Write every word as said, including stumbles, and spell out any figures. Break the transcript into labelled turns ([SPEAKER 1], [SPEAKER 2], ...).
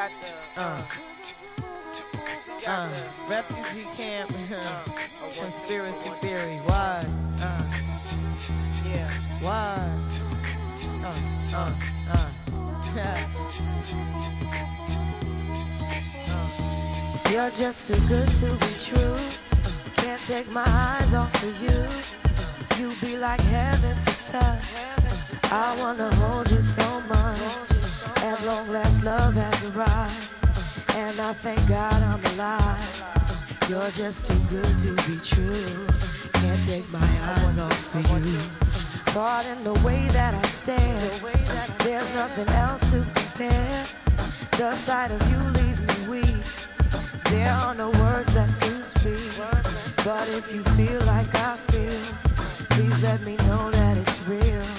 [SPEAKER 1] Uh, uh, refugee camp, conspiracy theory. Why? Uh, yeah. Why? Uh, uh, uh.
[SPEAKER 2] You're just too good to be true. Can't take my eyes off of you. You be like heaven to touch. I wanna hold you so much. At long last, love has arrived, and I thank God I'm alive. You're just too good to be true. Can't take my eyes off of you. Caught in the way that I stare. There's nothing else to compare. The sight of you leaves me weak. There are no words left to speak. But if you feel like I feel, please let me know that it's real.